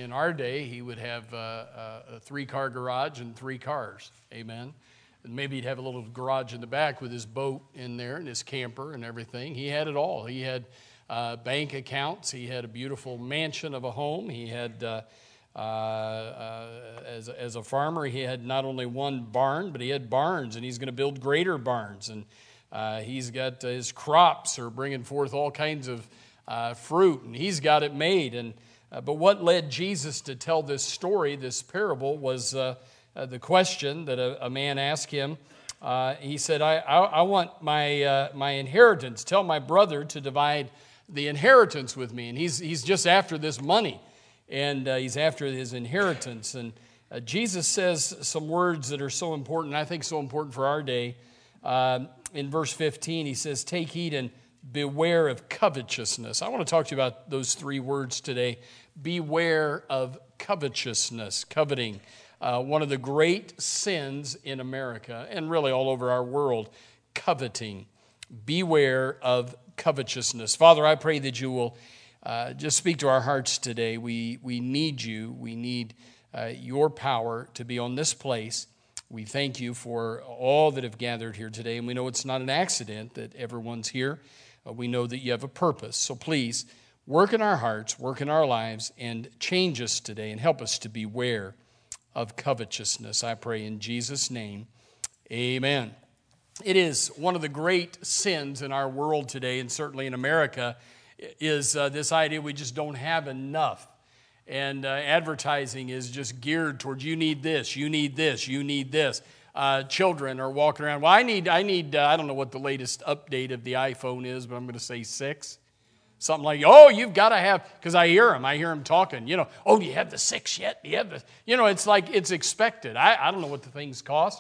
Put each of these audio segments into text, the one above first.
In our day, he would have a three-car garage and 3 cars. Amen. And maybe he'd have a little garage in the back with his boat in there and his camper and everything. He had it all. He had bank accounts. He had a beautiful mansion of a home. He had, as a farmer, he had not only one barn, but he had barns, and he's going to build greater barns. And he's got his crops are bringing forth all kinds of fruit, and he's got it made. And but what led Jesus to tell this story, this parable, was the question that a man asked him. He said, I want my inheritance. Tell my brother to divide the inheritance with me. And he's just after this money, and he's after his inheritance. And Jesus says some words that are so important, I think so important for our day. In verse 15, he says, take heed and beware of covetousness. I want to talk to you about those 3 words today. Beware of covetousness, coveting. One of the great sins in America and really all over our world, coveting. Beware of covetousness. Father, I pray that you will just speak to our hearts today. We need you. We need your power to be on this place. We thank you for all that have gathered here today, and we know it's not an accident that everyone's here. We know that you have a purpose. So please, work in our hearts, work in our lives, and change us today and help us to beware of covetousness. I pray in Jesus' name, amen. It is one of the great sins in our world today, and certainly in America, is this idea we just don't have enough. And advertising is just geared towards you need this, you need this, you need this. Children are walking around. Well, I need. I don't know what the latest update of the iPhone is, but I'm going to say 6. Something like, oh, you've got to have, because I hear them talking, oh, do you have the 6 yet? Do you have the, it's like it's expected. I don't know what the things cost,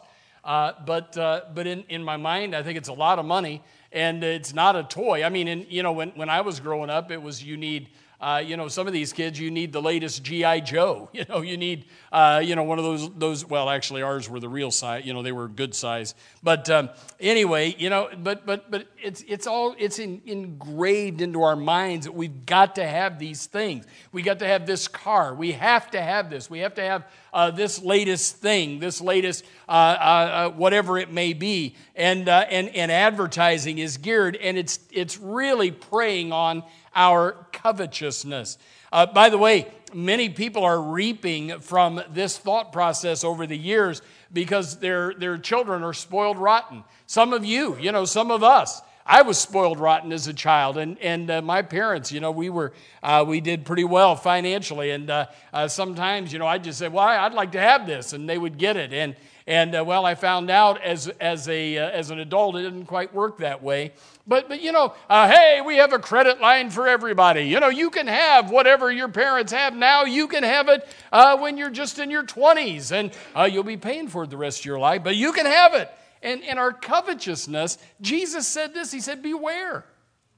but in my mind, I think it's a lot of money, and it's not a toy. I mean, when I was growing up, it was you need, some of these kids, you need the latest G.I. Joe. You need, one of those. Well, actually, ours were the real size. They were good size. But anyway, but it's engraved into our minds that we've got to have these things. We got to have this car. We have to have this. We have to have this latest thing, this latest whatever it may be. And advertising is geared, and it's really preying on our covetousness. By the way, many people are reaping from this thought process over the years because their children are spoiled rotten. Some of you, some of us. I was spoiled rotten as a child, and my parents, we did pretty well financially, and sometimes, I'd just say, well, I'd like to have this, and they would get it, and I found out as an adult it didn't quite work that way. But hey, we have a credit line for everybody. You can have whatever your parents have now. You can have it when you're just in your 20s, and you'll be paying for it the rest of your life, but you can have it. And our covetousness, Jesus said this, he said, beware.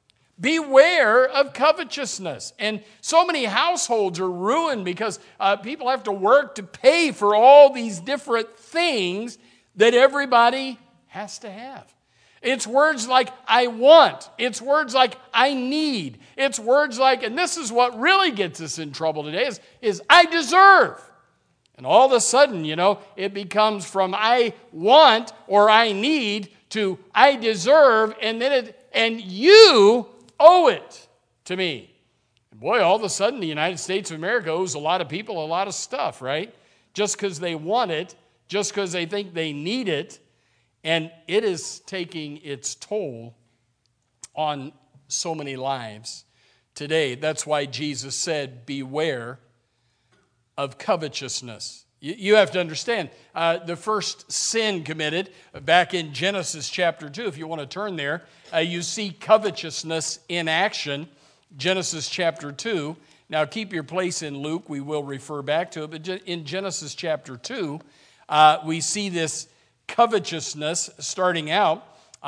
Beware of covetousness. And so many households are ruined because people have to work to pay for all these different things that everybody has to have. It's words like, I want. It's words like, I need. It's words like, and this is what really gets us in trouble today, is I deserve. And all of a sudden, it becomes from I want or I need to I deserve, and you owe it to me. And boy, all of a sudden, the United States of America owes a lot of people a lot of stuff, right? Just because they want it, just because they think they need it, and it is taking its toll on so many lives today. That's why Jesus said, beware of covetousness. You have to understand, the first sin committed back in Genesis chapter 2, if you want to turn there, you see covetousness in action, Genesis chapter 2. Now keep your place in Luke, we will refer back to it, but in Genesis chapter 2, we see this covetousness starting out,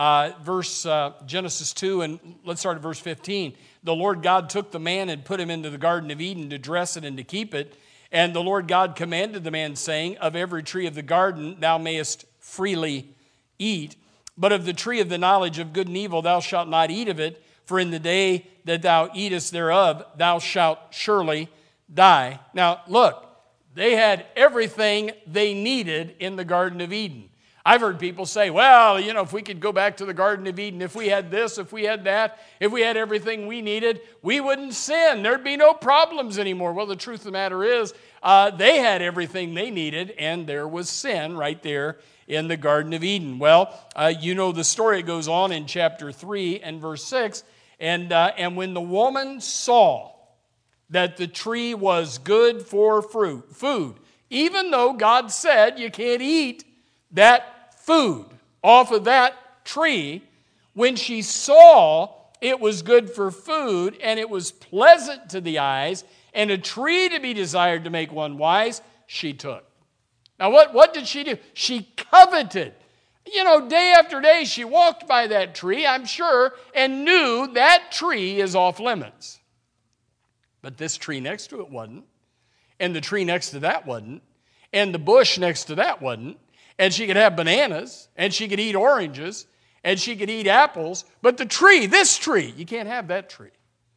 Genesis 2, and let's start at verse 15. The Lord God took the man and put him into the Garden of Eden to dress it and to keep it. And the Lord God commanded the man, saying, of every tree of the garden thou mayest freely eat, but of the tree of the knowledge of good and evil thou shalt not eat of it, for in the day that thou eatest thereof thou shalt surely die. Now, look, they had everything they needed in the Garden of Eden. I've heard people say, well, if we could go back to the Garden of Eden, if we had this, if we had that, if we had everything we needed, we wouldn't sin. There'd be no problems anymore. Well, the truth of the matter is, they had everything they needed, and there was sin right there in the Garden of Eden. Well, the story goes on in chapter 3 and verse 6, and when the woman saw that the tree was good for food, even though God said you can't eat that food off of that tree, when she saw it was good for food and it was pleasant to the eyes and a tree to be desired to make one wise, she took. Now what did she do? She coveted. Day after day she walked by that tree, I'm sure, and knew that tree is off limits. But this tree next to it wasn't, and the tree next to that wasn't, and the bush next to that wasn't, and she could have bananas, and she could eat oranges, and she could eat apples, but the tree, this tree, you can't have that tree.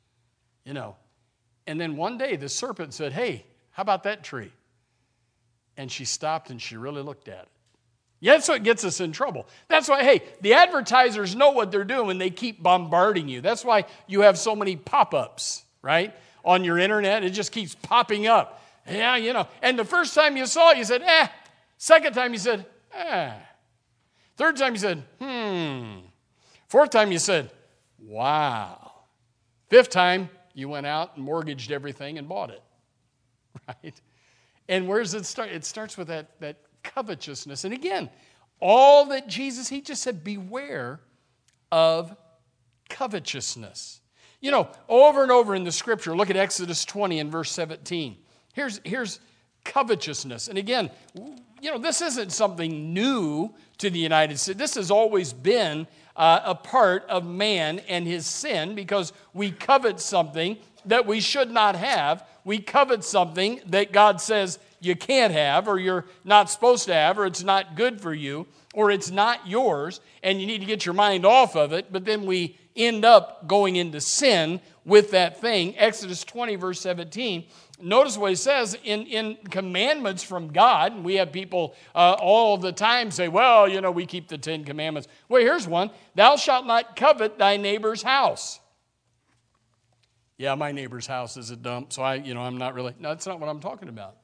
And then one day the serpent said, hey, how about that tree? And she stopped and she really looked at it. Yeah, that's what gets us in trouble. That's why, hey, the advertisers know what they're doing. They keep bombarding you. That's why you have so many pop-ups, right? On your internet, it just keeps popping up. Yeah, And the first time you saw it, you said, eh. Second time you said, eh. Third time you said, Fourth time you said, wow. Fifth time, you went out and mortgaged everything and bought it, right? And where does it start? It starts with that covetousness. And again, all that Jesus, he just said, beware of covetousness. Over and over in the scripture, look at Exodus 20 and verse 17. Here's covetousness. And again, this isn't something new to the United States. This has always been a part of man and his sin, because we covet something that we should not have. We covet something that God says you can't have, or you're not supposed to have, or it's not good for you, or it's not yours, and you need to get your mind off of it. But then we end up going into sin with that thing. Exodus 20, verse 17. Notice what he says in commandments from God. We have people all the time say, well, we keep the 10 commandments. Well, here's one. Thou shalt not covet thy neighbor's house. Yeah, my neighbor's house is a dump, so I'm not really. No, that's not what I'm talking about.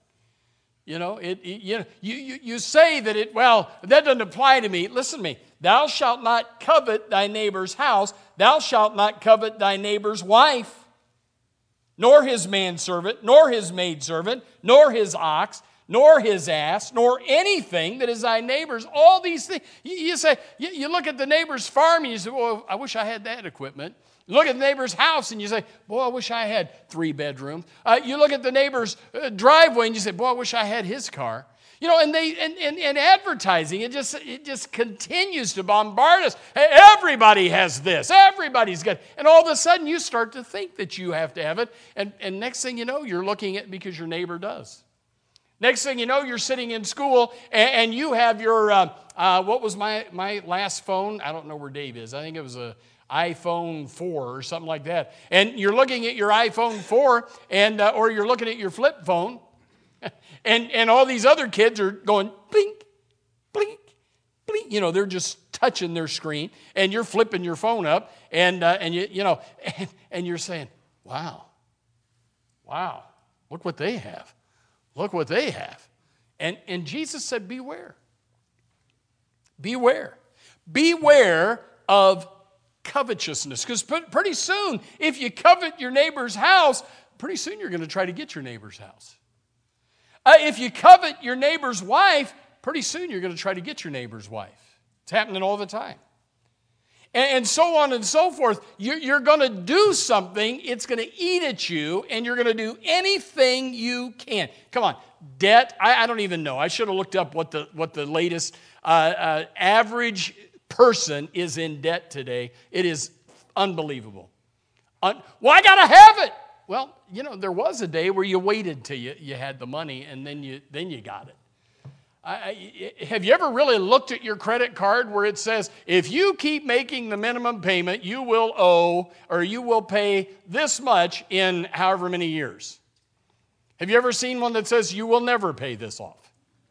You say that that doesn't apply to me. Listen to me. Thou shalt not covet thy neighbor's house. Thou shalt not covet thy neighbor's wife, nor his manservant, nor his maidservant, nor his ox, nor his ass, nor anything that is thy neighbor's. All these things. You say, you look at the neighbor's farm and you say, well, I wish I had that equipment. You look at the neighbor's house and you say, boy, I wish I had 3 bedrooms. You look at the neighbor's driveway and you say, boy, I wish I had his car. And advertising, it just continues to bombard us. Hey, everybody has this. Everybody's got it. And all of a sudden you start to think that you have to have it. And next thing you know, you're looking at it because your neighbor does. Next thing you know, you're sitting in school and you have your, what was my last phone? I don't know where Dave is. I think it was a iPhone 4 or something like that. And you're looking at your iPhone 4 or you're looking at your flip phone. And all these other kids are going blink, blink, blink. They're just touching their screen, and you're flipping your phone up, and you're saying, "Wow, look what they have, look what they have." And Jesus said, "Beware, beware of covetousness," because pretty soon, if you covet your neighbor's house, pretty soon you're going to try to get your neighbor's house. If you covet your neighbor's wife, pretty soon you're going to try to get your neighbor's wife. It's happening all the time. And so on and so forth. You're going to do something, it's going to eat at you, and you're going to do anything you can. Come on, debt, I don't even know. I should have looked up what the latest average person is in debt today. It is unbelievable. Well, I got to have it. Well, there was a day where you waited till you had the money, and then you got it. Have you ever really looked at your credit card where it says, if you keep making the minimum payment, you will owe, or you will pay this much in however many years? Have you ever seen one that says, you will never pay this off?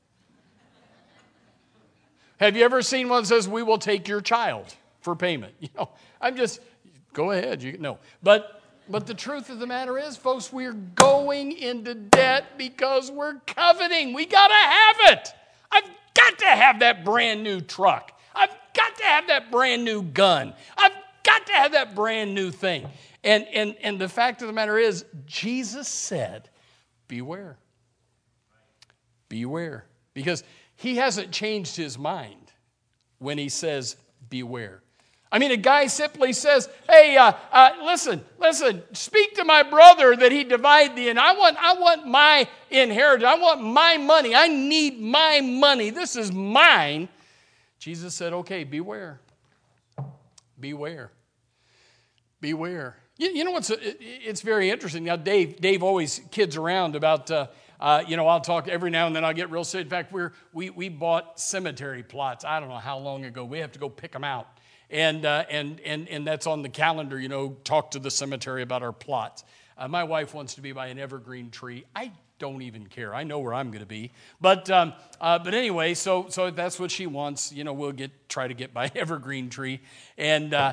Have you ever seen one that says, we will take your child for payment? Go ahead. No. But the truth of the matter is, folks, we're going into debt because we're coveting. We got to have it. I've got to have that brand new truck. I've got to have that brand new gun. I've got to have that brand new thing. And the fact of the matter is, Jesus said, beware. Beware. Because he hasn't changed his mind when he says, beware. I mean, a guy simply says, hey, listen, speak to my brother that he divide thee, and I want my inheritance. I want my money. I need my money. This is mine. Jesus said, okay, beware. Beware. Beware. You know what's, it's very interesting. Now, Dave always kids around about, I'll talk every now and then. I'll get real serious. In fact, we bought cemetery plots. I don't know how long ago. We have to go pick them out. And that's on the calendar, talk to the cemetery about our plots. My wife wants to be by an evergreen tree. I don't even care. I know where I'm going to be. But anyway, so that's what she wants. We'll try to get by an evergreen tree. Anyway,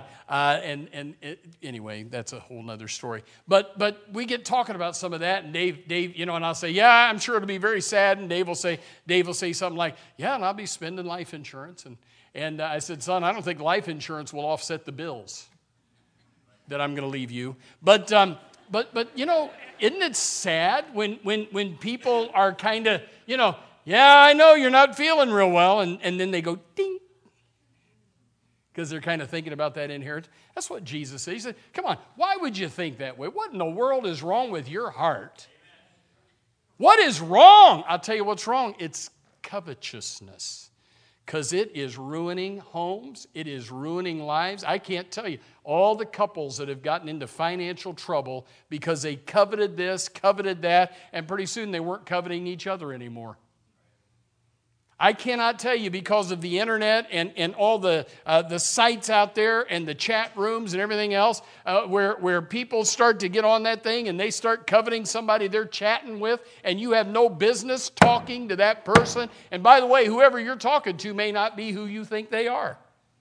that's a whole nother story. But we get talking about some of that, and Dave, and I'll say, yeah, I'm sure it'll be very sad. And Dave will say something like, yeah, and I'll be spending life insurance. And I said, son, I don't think life insurance will offset the bills that I'm going to leave you. But isn't it sad when people are kind of, yeah, I know you're not feeling real well, and then they go ding, because they're kind of thinking about that inheritance. That's what Jesus said. He said, come on, why would you think that way? What in the world is wrong with your heart? What is wrong? I'll tell you what's wrong. It's covetousness. Because it is ruining homes. It is ruining lives. I can't tell you all the couples that have gotten into financial trouble because they coveted this, coveted that, and pretty soon they weren't coveting each other anymore. I cannot tell you, because of the internet and all the sites out there and the chat rooms and everything else, where people start to get on that thing and they start coveting somebody they're chatting with, and you have no business talking to that person. And by the way, whoever you're talking to may not be who you think they are.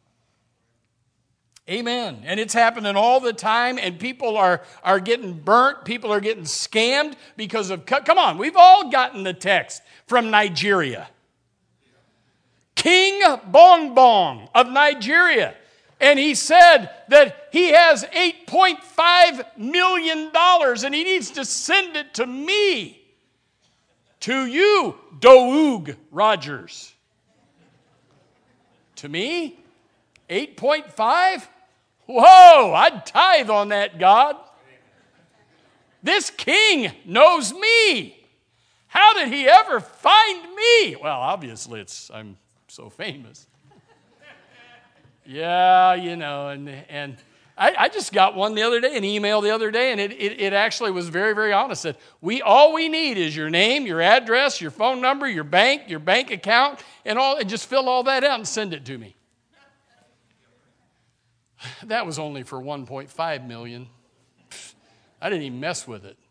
Amen. And it's happening all the time, and people are getting burnt. People are getting scammed because of, come on, we've all gotten the text from Nigeria. King Bongbong of Nigeria. And he said that he has $8.5 million and he needs to send it to me. To you, Doug Rogers. To me? 8.5? Whoa, I'd tithe on that, God. This king knows me. How did he ever find me? Well, obviously I'm so famous. Yeah, and I just got one the other day, an email the other day, and it actually was very, very honest. It said, all we need is your name, your address, your phone number, your bank account, and just fill all that out and send it to me. That was only for 1.5 million. I didn't even mess with it.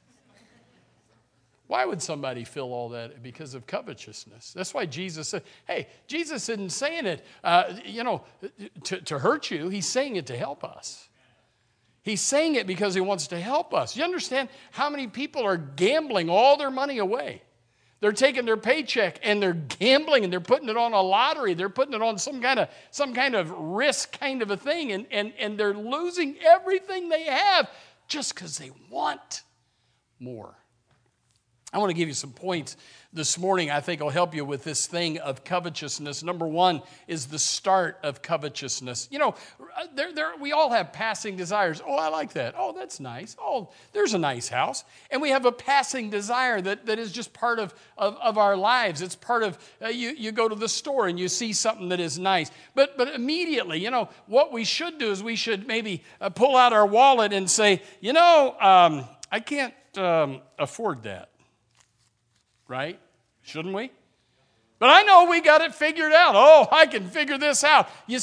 Why would somebody fill all that? Because of covetousness. That's why Jesus said, hey, Jesus isn't saying it, to hurt you. He's saying it to help us. He's saying it because he wants to help us. You understand how many people are gambling all their money away? They're taking their paycheck and they're gambling and they're putting it on a lottery. They're putting it on some kind of risk kind of a thing, and they're losing everything they have just because they want more. I want to give you some points this morning I think will help you with this thing of covetousness. Number one is the start of covetousness. We all have passing desires. Oh, I like that. Oh, that's nice. Oh, there's a nice house. And we have a passing desire that is just part of our lives. It's part of, you go to the store and you see something that is nice. But immediately, what we should do is we should maybe pull out our wallet and say, I can't afford that. Right? Shouldn't we? But I know we got it figured out. Oh, I can figure this out. You see,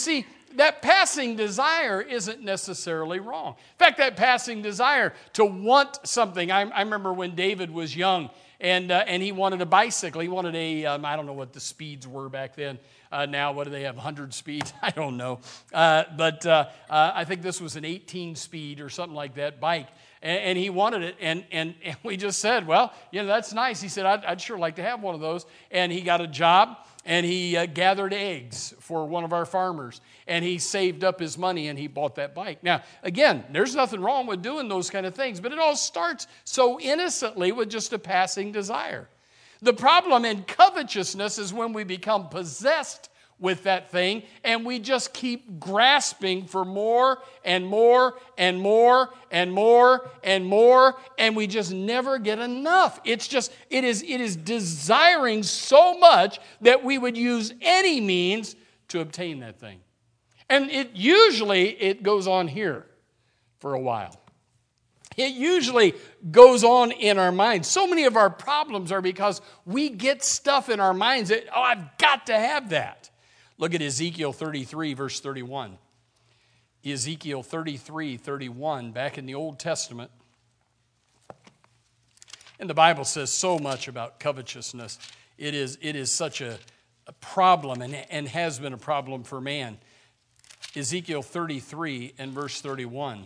that passing desire isn't necessarily wrong. In fact, that passing desire to want something. I remember when David was young and he wanted a bicycle. He wanted I don't know what the speeds were back then. Now, what do they have, 100 speeds? I don't know. But I think this was an 18-speed or something like that bike. And he wanted it, and we just said, well, that's nice. He said, I'd sure like to have one of those. And he got a job, and he gathered eggs for one of our farmers. And he saved up his money, and he bought that bike. Now, again, there's nothing wrong with doing those kind of things, but it all starts so innocently with just a passing desire. The problem in covetousness is when we become possessed with that thing, and we just keep grasping for more and more and more and more and more, and we just never get enough. It is desiring so much that we would use any means to obtain that thing. And it goes on here for a while. It usually goes on in our minds. So many of our problems are because we get stuff in our minds that, I've got to have that. Look at Ezekiel 33, verse 31. Ezekiel 33, 31, back in the Old Testament. And the Bible says so much about covetousness. It is such a problem and has been a problem for man. Ezekiel 33 and verse 31.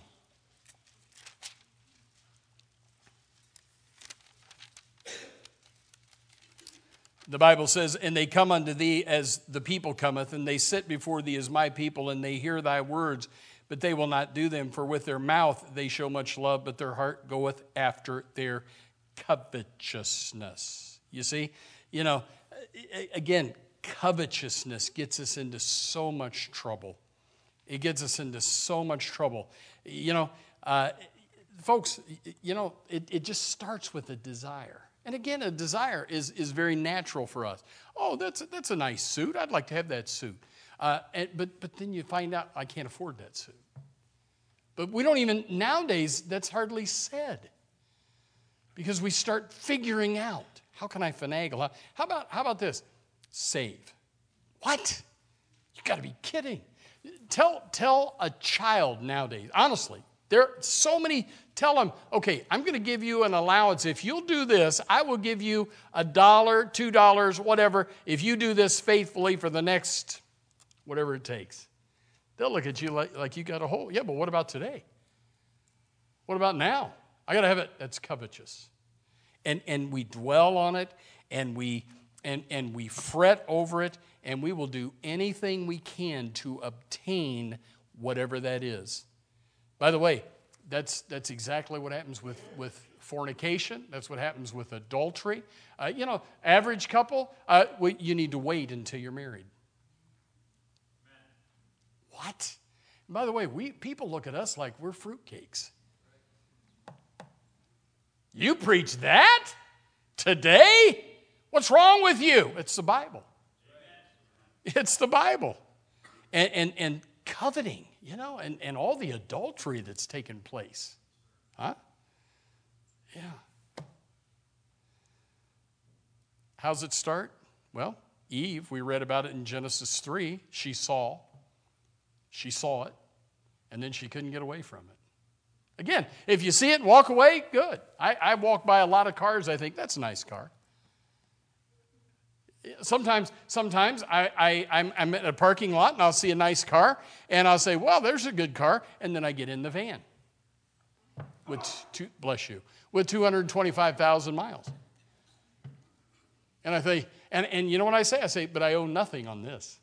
The Bible says, and they come unto thee as the people cometh, and they sit before thee as my people, and they hear thy words, but they will not do them. For with their mouth they show much love, but their heart goeth after their covetousness. You see? Again, covetousness gets us into so much trouble. It gets us into so much trouble. Folks, it just starts with a desire. And again, a desire is very natural for us. Oh, that's a nice suit. I'd like to have that suit. But then you find out, I can't afford that suit. But we don't even, nowadays, that's hardly said. Because we start figuring out, how can I finagle? How about this? Save. What? You got to be kidding. Tell a child nowadays, honestly, there are so many, tell them, okay, I'm going to give you an allowance. If you'll do this, I will give you $1, $2, whatever, if you do this faithfully for the next, whatever it takes. They'll look at you like you got a hole. Yeah, but what about today? What about now? I got to have it. That's covetous. And we dwell on it, and we fret over it, and we will do anything we can to obtain whatever that is. By the way, that's exactly what happens with fornication. That's what happens with adultery. Average couple, you need to wait until you're married. What? And by the way, people look at us like we're fruitcakes. You preach that today? What's wrong with you? It's the Bible. It's the Bible. And coveting, and all the adultery that's taken place. Huh? Yeah. How's it start? Well, Eve, we read about it in Genesis 3. She saw it, and then she couldn't get away from it. Again, if you see it and walk away, good. I walk by a lot of cars, I think, that's a nice car. Sometimes I'm at a parking lot and I'll see a nice car and I'll say, well, there's a good car. And then I get in the van with 225,000 miles. And I say, and you know what I say? I say, but I owe nothing on this.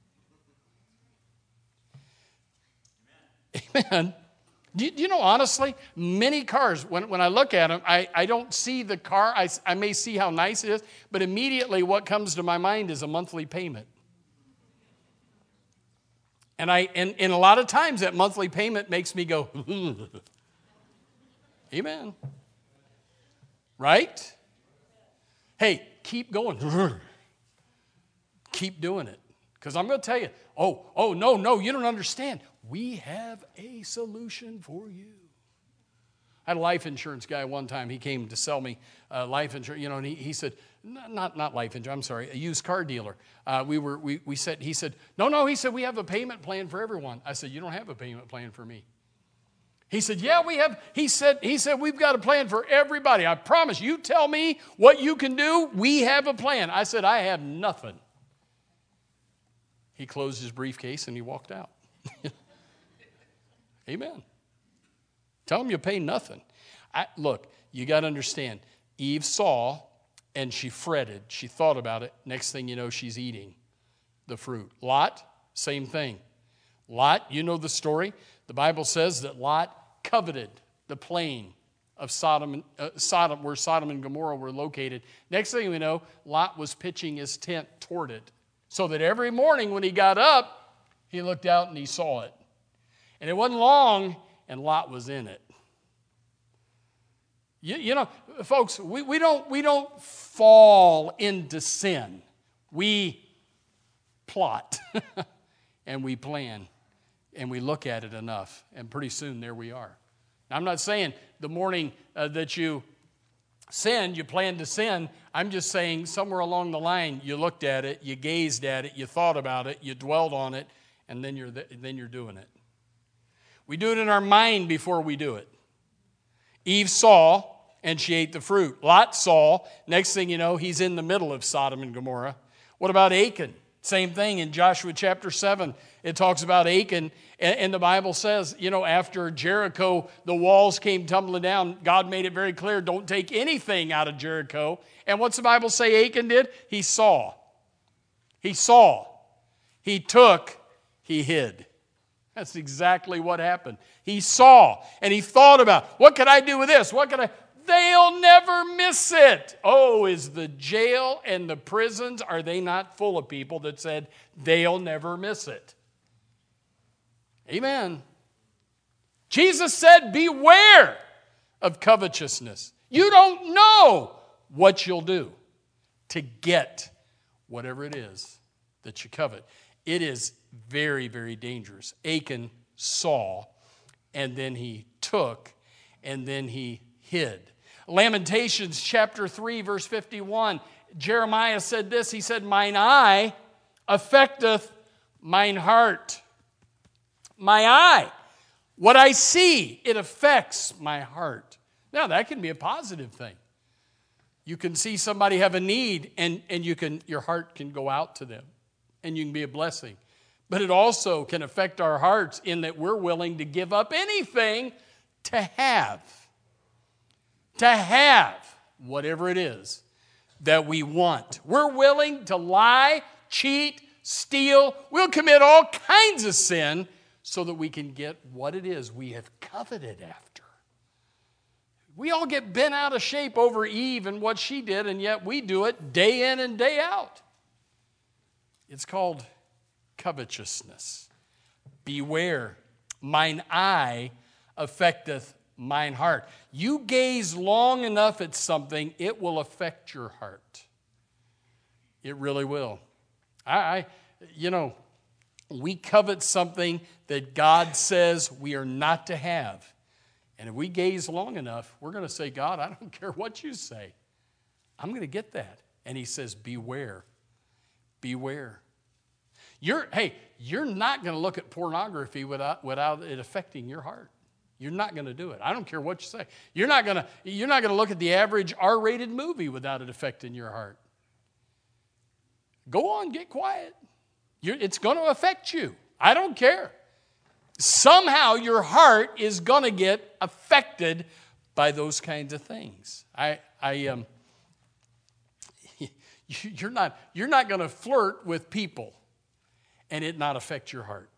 Amen. Do you know, honestly, many cars, when I look at them, I don't see the car. I may see how nice it is, but immediately what comes to my mind is a monthly payment. And a lot of times that monthly payment makes me go, amen. Right? Hey, keep going. Keep doing it. Because I'm going to tell you, no, you don't understand. We have a solution for you. I had a life insurance guy one time. He came to sell me life insurance, and he said, not life insurance, I'm sorry, a used car dealer. He said, no, he said, we have a payment plan for everyone. I said, you don't have a payment plan for me. He said, yeah, we have. He said, we've got a plan for everybody. I promise, you tell me what you can do, we have a plan. I said, I have nothing. He closed his briefcase and he walked out. Amen. Tell him you pay nothing. Look, you got to understand, Eve saw and she fretted. She thought about it. Next thing you know, she's eating the fruit. Lot, same thing. Lot, you know the story. The Bible says that Lot coveted the plain of Sodom, where Sodom and Gomorrah were located. Next thing we know, Lot was pitching his tent toward it, so that every morning when he got up, he looked out and he saw it. And it wasn't long, and Lot was in it. You know, folks, we don't fall into sin. We plot and we plan and we look at it enough, and pretty soon there we are. Now, I'm not saying the morning that you sinned, you planned to sin. I'm just saying somewhere along the line you looked at it, you gazed at it, you thought about it, you dwelled on it, and then you're doing it. We do it in our mind before we do it. Eve saw, and she ate the fruit. Lot saw. Next thing you know, he's in the middle of Sodom and Gomorrah. What about Achan? Same thing in Joshua chapter 7. It talks about Achan, and the Bible says, after Jericho, the walls came tumbling down. God made it very clear, don't take anything out of Jericho. And what's the Bible say Achan did? He saw. He saw. He took. He hid. That's exactly what happened. He saw, and he thought about, what could I do with this? They'll never miss it. Oh, is the jail and the prisons, are they not full of people that said they'll never miss it? Amen. Jesus said, beware of covetousness. You don't know what you'll do to get whatever it is that you covet. It is very, very dangerous. Achan saw, and then he took, and then he hid. Lamentations chapter 3, verse 51, Jeremiah said this. He said, mine eye affecteth mine heart. My eye, what I see, it affects my heart. Now, that can be a positive thing. You can see somebody have a need, and your heart can go out to them, and you can be a blessing. But it also can affect our hearts in that we're willing to give up anything to have whatever it is that we want. We're willing to lie, cheat, steal. We'll commit all kinds of sin so that we can get what it is we have coveted after. We all get bent out of shape over Eve and what she did, and yet we do it day in and day out. It's called covetousness. Beware, mine eye affecteth mine heart. You gaze long enough at something, it will affect your heart. It really will. We covet something that God says we are not to have. And if we gaze long enough, we're going to say, God, I don't care what you say. I'm going to get that. And he says, beware. Beware. You're not going to look at pornography without it affecting your heart. You're not going to do it. I don't care what you say. You're not going to look at the average R-rated movie without it affecting your heart. Go on, get quiet. It's going to affect you. I don't care. Somehow your heart is going to get affected by those kinds of things. You're not going to flirt with people and it not affect your heart.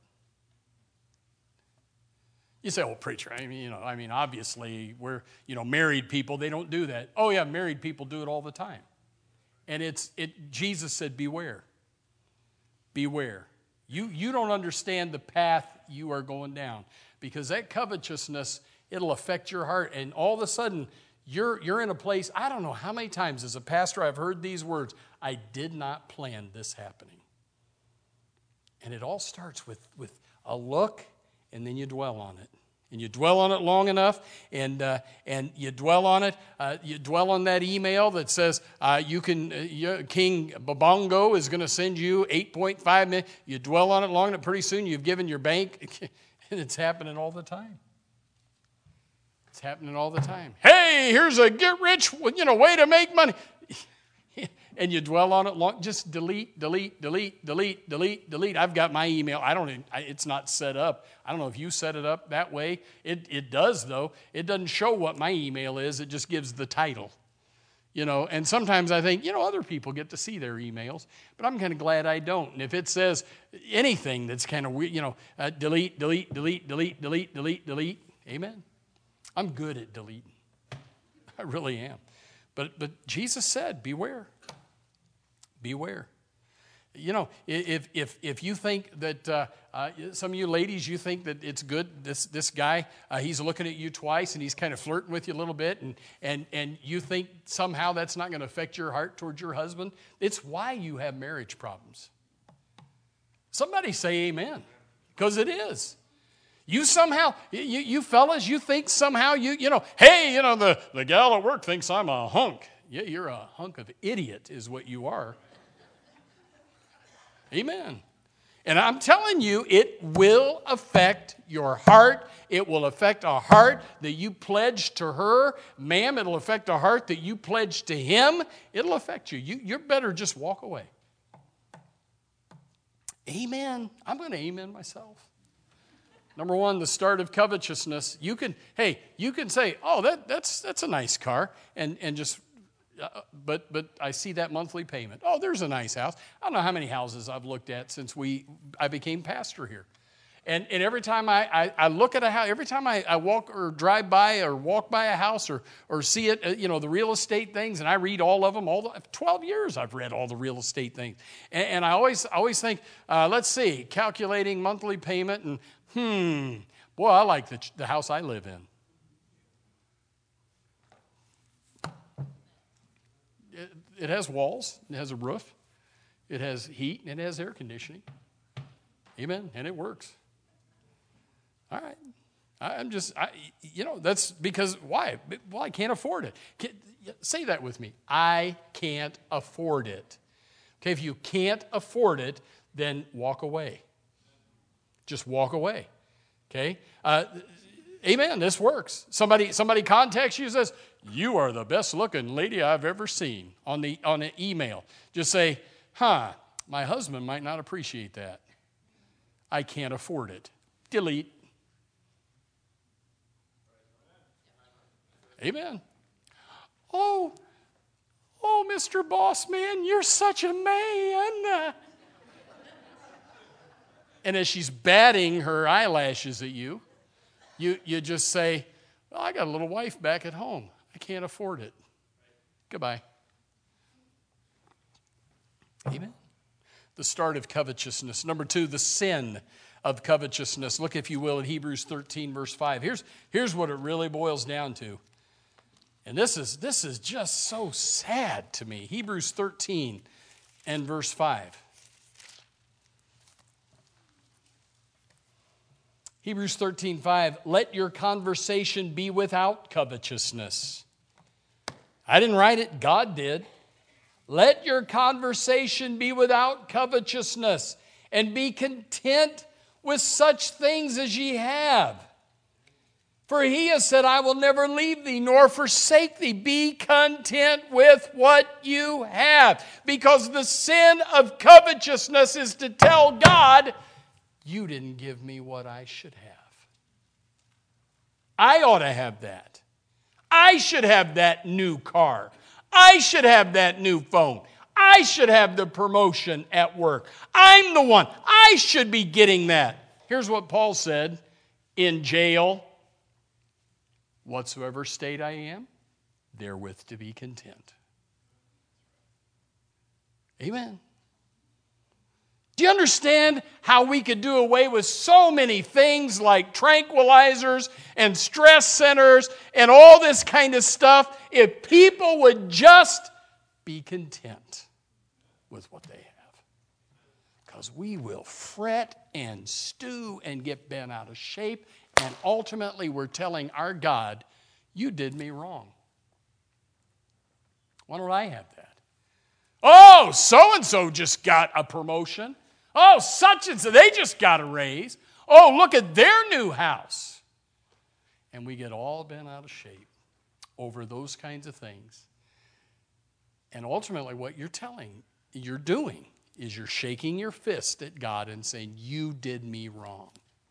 You say, "Oh, preacher, obviously we're, married people, they don't do that." Oh yeah, married people do it all the time. And Jesus said, beware. Beware. You don't understand the path you are going down, because that covetousness, it'll affect your heart, and all of a sudden you're in a place. I don't know how many times as a pastor I've heard these words, I did not plan this happening. And it all starts with a look, and then you dwell on it, and you dwell on it long enough, and you dwell on it. You dwell on that email that says King Babongo is going to send you 8.5 million. You dwell on it long enough. Pretty soon you've given your bank, and it's happening all the time. It's happening all the time. Hey, here's a get-rich, way to make money. And you dwell on it long. Just delete. I've got my email. It's not set up. I don't know if you set it up that way. It does, though. It doesn't show what my email is. It just gives the title. And sometimes I think, other people get to see their emails, but I'm kind of glad I don't. And if it says anything that's kind of weird, delete. Amen. I'm good at deleting. I really am. But Jesus said, beware. Beware. If you think that some of you ladies, you think that it's good, this guy, he's looking at you twice and he's kind of flirting with you a little bit, and you think somehow that's not going to affect your heart towards your husband, it's why you have marriage problems. Somebody say amen, because it is. You somehow, you fellas, you think somehow hey, the gal at work thinks I'm a hunk. Yeah, you're a hunk of idiot is what you are. Amen. And I'm telling you, it will affect your heart. It will affect a heart that you pledged to her. Ma'am, it'll affect a heart that you pledged to him. It'll affect you. You better just walk away. Amen. I'm going to amen myself. Number one, the start of covetousness. You can say, oh, that's a nice car, and just, but I see that monthly payment. Oh, there's a nice house. I don't know how many houses I've looked at since I became pastor here. And every time I look at a house, every time I walk or drive by or walk by a house or see it, the real estate things, and I read all of them. 12 years I've read all the real estate things. And I always think, let's see, calculating monthly payment, and boy, I like the house I live in. It has walls, it has a roof, it has heat, and it has air conditioning. Amen, and it works. All right. That's because, why? Well, I can't afford it. Say that with me. I can't afford it. Okay, if you can't afford it, then walk away. Just walk away. Okay? Amen, this works. Somebody contacts you and says, you are the best looking lady I've ever seen on an email. Just say, my husband might not appreciate that. I can't afford it. Delete. Amen. Oh, Mr. Boss Man, you're such a man. And as she's batting her eyelashes at you just say, well, I got a little wife back at home. I can't afford it. Goodbye. Amen. The start of covetousness. Number 2, the sin of covetousness. Look, if you will, at Hebrews 13, verse 5. Here's what it really boils down to. And this is just so sad to me. Hebrews 13 and verse 5. Hebrews 13:5, let your conversation be without covetousness. I didn't write it, God did. Let your conversation be without covetousness, and be content with such things as ye have. For he has said, I will never leave thee nor forsake thee. Be content with what you have. Because the sin of covetousness is to tell God, you didn't give me what I should have. I ought to have that. I should have that new car. I should have that new phone. I should have the promotion at work. I'm the one. I should be getting that. Here's what Paul said in jail. Whatsoever state I am, therewith to be content. Amen. Do you understand how we could do away with so many things like tranquilizers and stress centers and all this kind of stuff if people would just be content with what they have? Because we will fret and stew and get bent out of shape And ultimately, we're telling our God, you did me wrong. Why don't I have that? Oh, so-and-so just got a promotion. Oh, such and so, they just got a raise. Oh, look at their new house. And we get all bent out of shape over those kinds of things. And ultimately, what you're doing is you're shaking your fist at God and saying, you did me wrong.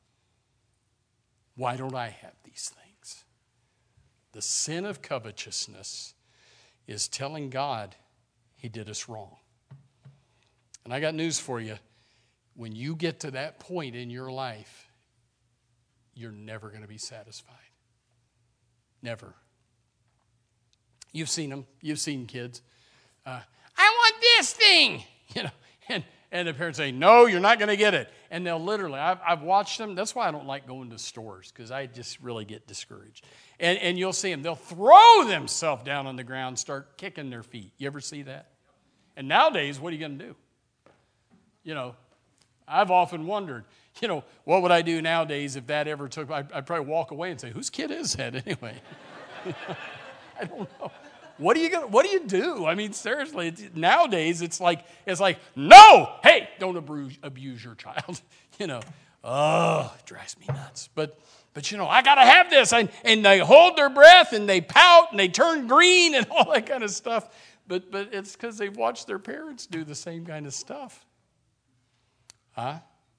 Why don't I have these things? The sin of covetousness is telling God he did us wrong. And I got news for you. When you get to that point in your life, you're never going to be satisfied. Never. You've seen them. You've seen kids. I want this thing. And the parents say, no, you're not going to get it. And they'll literally, I've watched them. That's why I don't like going to stores, because I just really get discouraged. And you'll see them. They'll throw themselves down on the ground, start kicking their feet. You ever see that? And nowadays, what are you going to do? I've often wondered, what would I do nowadays if that ever took, I'd probably walk away and say, whose kid is that anyway? I don't know. What do you do? I mean, seriously, nowadays it's like, no, hey, don't abuse your child. It drives me nuts. But I got to have this. And they hold their breath and they pout and they turn green and all that kind of stuff. But it's because they've watched their parents do the same kind of stuff. Huh?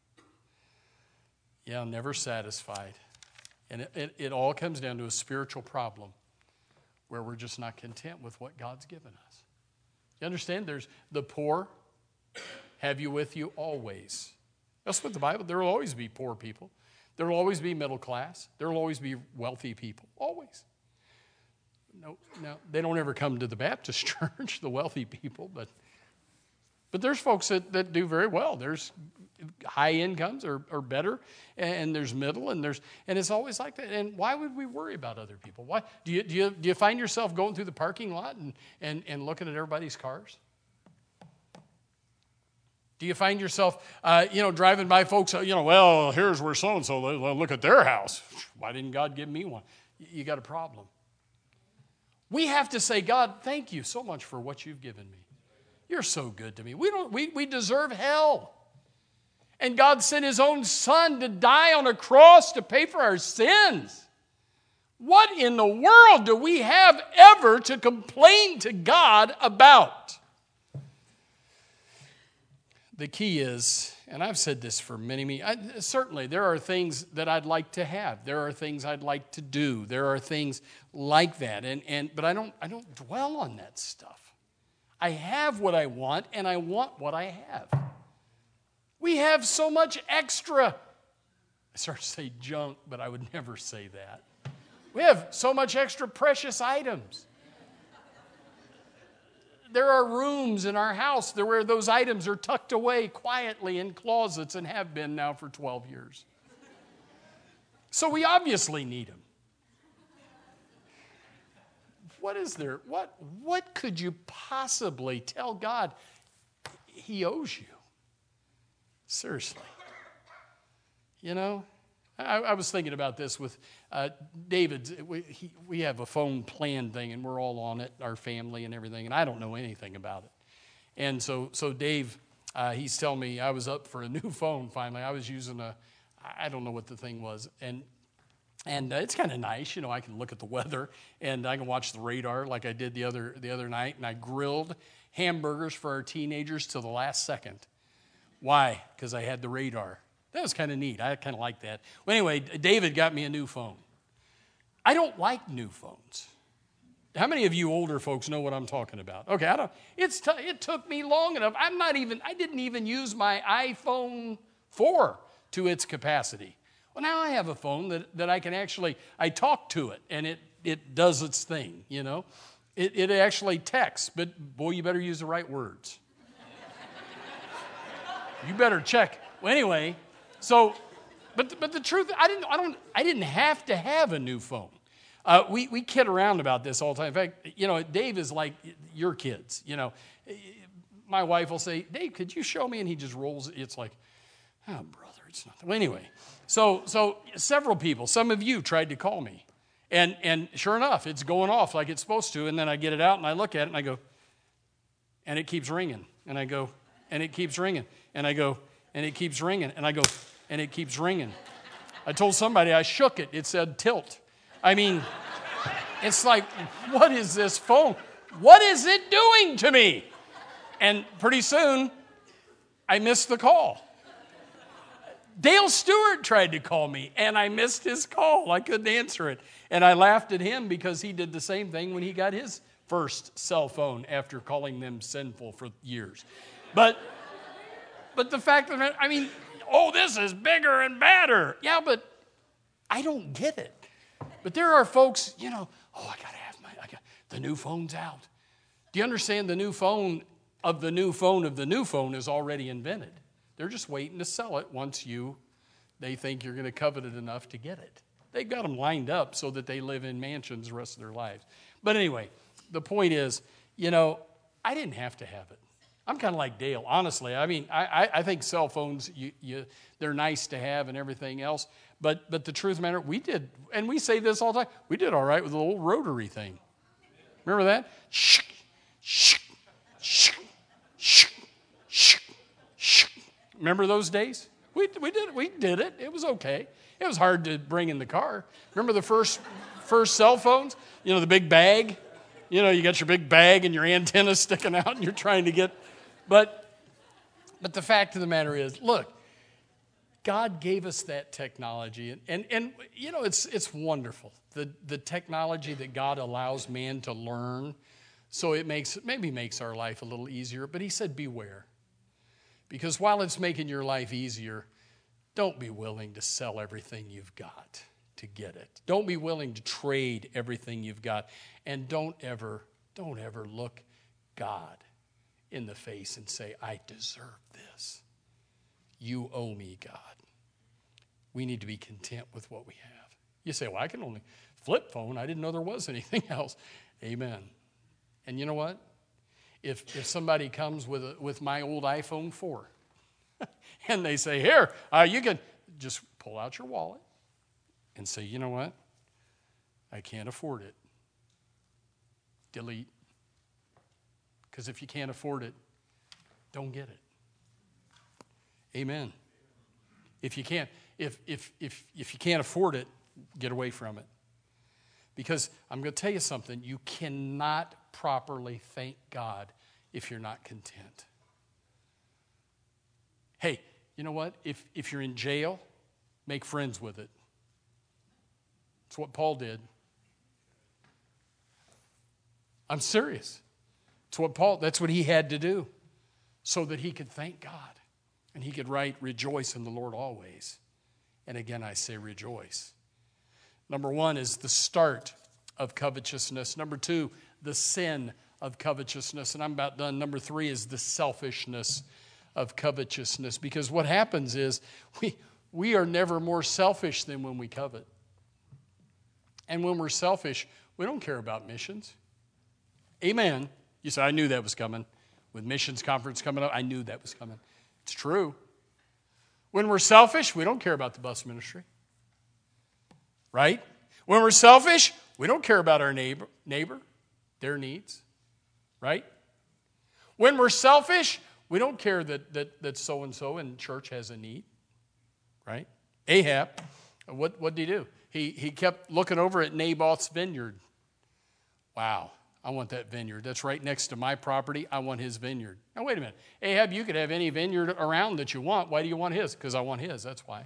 Yeah, never satisfied. And it all comes down to a spiritual problem where we're just not content with what God's given us. You understand? There's the poor have you with you always. That's what the Bible, there will always be poor people. There will always be middle class. There will always be wealthy people. Always. No, they don't ever come to the Baptist church, the wealthy people, but there's folks that do very well. There's high incomes or better, and there's middle, and it's always like that. And why would we worry about other people? Why do you find yourself going through the parking lot and looking at everybody's cars? Do you find yourself, driving by folks, well, here's where so-and-so, look at their house. Why didn't God give me one? You got a problem. We have to say, God, thank you so much for what you've given me. You're so good to me. We deserve hell. And God sent his own son to die on a cross to pay for our sins. What in the world do we have ever to complain to God about? The key is, and I've said this for many, certainly there are things that I'd like to have. There are things I'd like to do. There are things like that. But I don't dwell on that stuff. I have what I want, and I want what I have. We have so much extra. I started to say junk, but I would never say that. We have so much extra precious items. There are rooms in our house where those items are tucked away quietly in closets and have been now for 12 years. So we obviously need them. What is there? What could you possibly tell God he owes you? Seriously. I was thinking about this with David. We have a phone plan thing, and we're all on it, our family and everything, and I don't know anything about it. And so Dave, he's telling me I was up for a new phone finally. I was using I don't know what the thing was, and it's kind of nice, I can look at the weather, and I can watch the radar like I did the other night, and I grilled hamburgers for our teenagers till the last second. Why? Because I had the radar. That was kind of neat. I kind of like that. Well, anyway, David got me a new phone. I don't like new phones. How many of you older folks know what I'm talking about? Okay, it took me long enough. I didn't even use my iPhone 4 to its capacity. Well, now I have a phone that I can I talk to it, and it does its thing, It actually texts, but boy, you better use the right words. You better check. Well, anyway, but the truth, I didn't have to have a new phone. We kid around about this all the time. In fact, Dave is like your kids. My wife will say, Dave, could you show me? And he just rolls. It's like, Oh, brother, it's not. Well, anyway, so several people, some of you tried to call me. And sure enough, it's going off like it's supposed to. And then I get it out and I look at it and I go, and it keeps ringing. And I go, and it keeps ringing. And I go, and it keeps ringing. And I go, and it keeps ringing. I told somebody I shook it. It said tilt. I mean, it's like, what is this phone? What is it doing to me? And pretty soon, I missed the call. Dale Stewart tried to call me, and I missed his call. I couldn't answer it. And I laughed at him because he did the same thing when he got his first cell phone after calling them sinful for years. But the fact of it, I mean, this is bigger and badder. Yeah, but I don't get it. But there are folks, I got to have the new phone's out. Do you understand the new phone of the new phone of the new phone is already invented? They're just waiting to sell it once they think you're going to covet it enough to get it. They've got them lined up so that they live in mansions the rest of their lives. But anyway, the point is, I didn't have to have it. I'm kind of like Dale, honestly. I mean, I think cell phones, they're nice to have and everything else. But the truth of the matter, we did, and we say this all the time, we did all right with the little rotary thing. Remember that? Remember those days? We did it. It was okay. It was hard to bring in the car. Remember the first cell phones? The big bag? You got your big bag and your antenna sticking out and you're trying to get... But the fact of the matter is, look, God gave us that technology. And it's wonderful. The technology that God allows man to learn. So it maybe makes our life a little easier. But he said, beware. Because while it's making your life easier, don't be willing to sell everything you've got to get it. Don't be willing to trade everything you've got. And don't ever look God in the face and say, I deserve this. You owe me, God. We need to be content with what we have. You say, well, I can only flip phone. I didn't know there was anything else. Amen. And you know what? If somebody comes with my old iPhone 4 and they say, here, you can just pull out your wallet and say, you know what? I can't afford it. Delete. Because if you can't afford it, don't get it. Amen. If you can't afford it, get away from it. Because I'm going to tell you something, you cannot properly thank God if you're not content. Hey, you know what? If you're in jail, make friends with it. That's what Paul did. I'm serious. That's what he had to do so that he could thank God. And he could write, rejoice in the Lord always. And again, I say rejoice. Number one is the start of covetousness. Number two, the sin of covetousness. And I'm about done. Number three is the selfishness of covetousness. Because what happens is we are never more selfish than when we covet. And when we're selfish, we don't care about missions. Amen. You say, I knew that was coming. With missions conference coming up, I knew that was coming. It's true. When we're selfish, we don't care about the bus ministry. Right? When we're selfish, we don't care about our neighbor, their needs. Right? When we're selfish, we don't care that so-and-so in church has a need. Right? Ahab, what did he do? He kept looking over at Naboth's vineyard. Wow, I want that vineyard. That's right next to my property. I want his vineyard. Now, wait a minute. Ahab, you could have any vineyard around that you want. Why do you want his? Because I want his. That's why.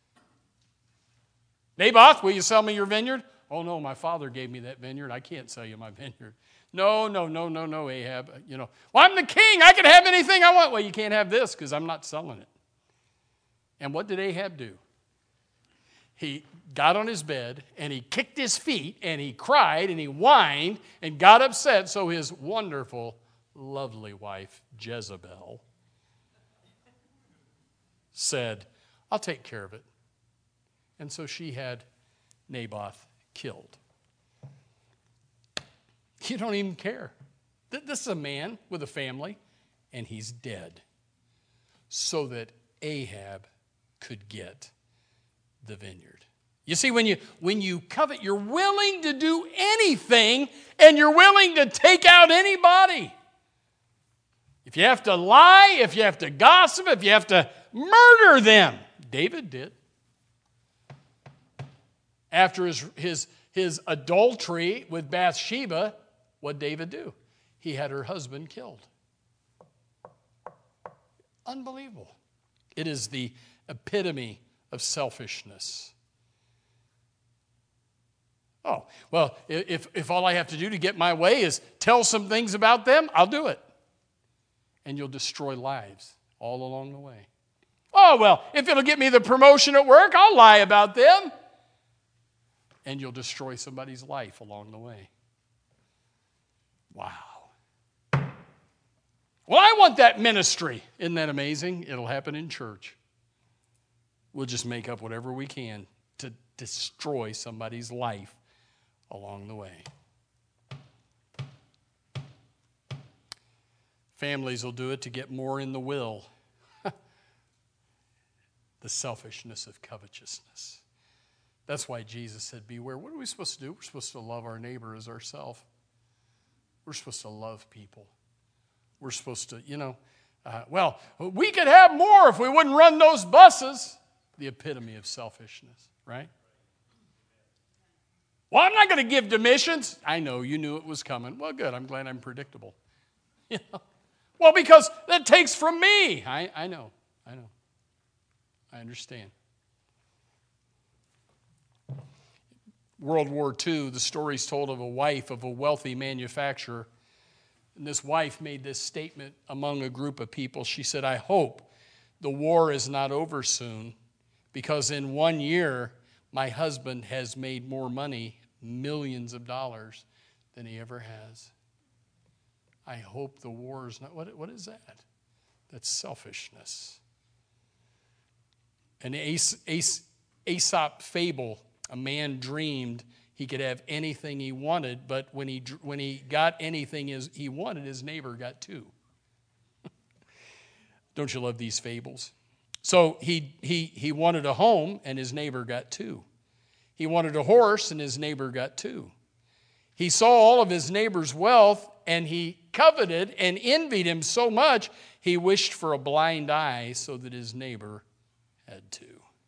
Naboth, will you sell me your vineyard? Oh, no, my father gave me that vineyard. I can't sell you my vineyard. No, Ahab. Well, I'm the king. I can have anything I want. Well, you can't have this because I'm not selling it. And what did Ahab do? He got on his bed and he kicked his feet and he cried and he whined and got upset. So his wonderful, lovely wife, Jezebel, said, I'll take care of it. And so she had Naboth killed. You don't even care. This is a man with a family and he's dead. So that Ahab could get the vineyard. You see, when you covet, you're willing to do anything, and you're willing to take out anybody. If you have to lie, if you have to gossip, if you have to murder them. David did. After his adultery with Bathsheba, what did David do? He had her husband killed. Unbelievable. It is the epitome of selfishness. Oh, well, if all I have to do to get my way is tell some things about them, I'll do it. And you'll destroy lives all along the way. Oh, well, if it'll get me the promotion at work, I'll lie about them. And you'll destroy somebody's life along the way. Wow. Well, I want that ministry. Isn't that amazing? It'll happen in church. We'll just make up whatever we can to destroy somebody's life along the way. Families will do it to get more in the will. The selfishness of covetousness. That's why Jesus said, beware. What are we supposed to do? We're supposed to love our neighbor as ourselves. We're supposed to love people. We're supposed to, well, we could have more if we wouldn't run those buses. The epitome of selfishness, right? Well, I'm not going to give to missions. I know, you knew it was coming. Well, good. I'm glad I'm predictable. Well, because that takes from me. I know. I understand. World War II, the story's told of a wife of a wealthy manufacturer. And this wife made this statement among a group of people. She said, I hope the war is not over soon, because in 1 year, my husband has made more money, millions of dollars, than he ever has. I hope the war is not. What is that? That's selfishness. An Aesop fable, a man dreamed he could have anything he wanted, but when he got anything he wanted, his neighbor got two. Don't you love these fables? So he wanted a home, and his neighbor got two. He wanted a horse, and his neighbor got two. He saw all of his neighbor's wealth, and he coveted and envied him so much, he wished for a blind eye so that his neighbor had two.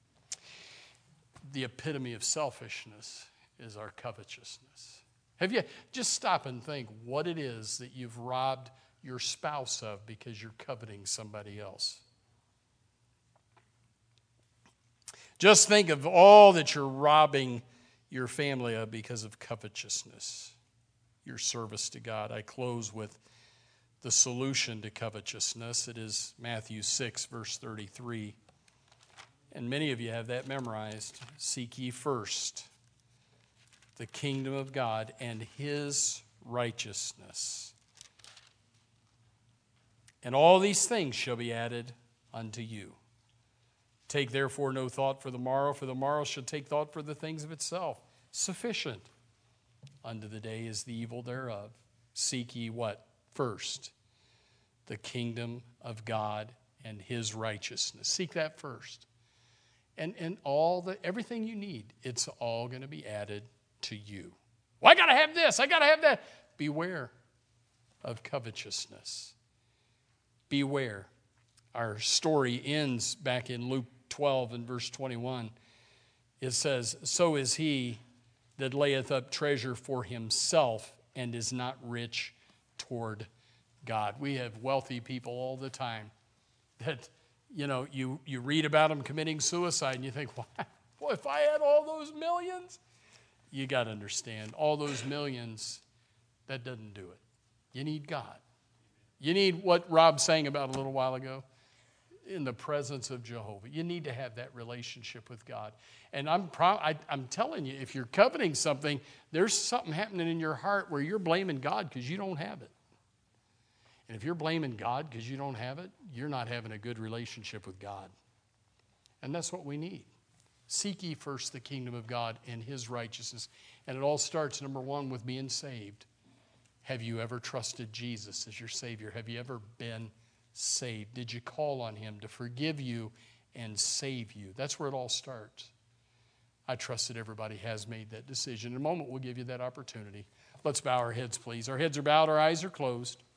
The epitome of selfishness is our covetousness. Have you just stop and think what it is that you've robbed your spouse of because you're coveting somebody else? Just think of all that you're robbing your family of because of covetousness, your service to God. I close with the solution to covetousness. It is Matthew 6, verse 33. And many of you have that memorized. Seek ye first the kingdom of God and his righteousness. And all these things shall be added unto you. Take therefore no thought for the morrow shall take thought for the things of itself. Sufficient unto the day is the evil thereof. Seek ye what? First, the kingdom of God and his righteousness. Seek that first. And everything you need, it's all going to be added to you. Well, I got to have this. I got to have that. Beware of covetousness. Beware. Our story ends back in Luke 12 and verse 21. It says, so is he that layeth up treasure for himself and is not rich toward God. We have wealthy people all the time that, you read about them committing suicide and you think, boy, if I had all those millions, you got to understand, all those millions, that doesn't do it. You need God. You need what Rob sang about a little while ago, in the presence of Jehovah. You need to have that relationship with God. And I'm telling you, if you're coveting something, there's something happening in your heart where you're blaming God because you don't have it. And if you're blaming God because you don't have it, you're not having a good relationship with God. And that's what we need. Seek ye first the kingdom of God and his righteousness. And it all starts, number one, with being saved. Have you ever trusted Jesus as your Savior? Have you ever been saved? Did you call on him to forgive you and save you. That's where it all starts. I trust that everybody has made that decision. In a moment, we'll give you that opportunity. Let's bow our heads, please. Our heads are bowed, our eyes are closed.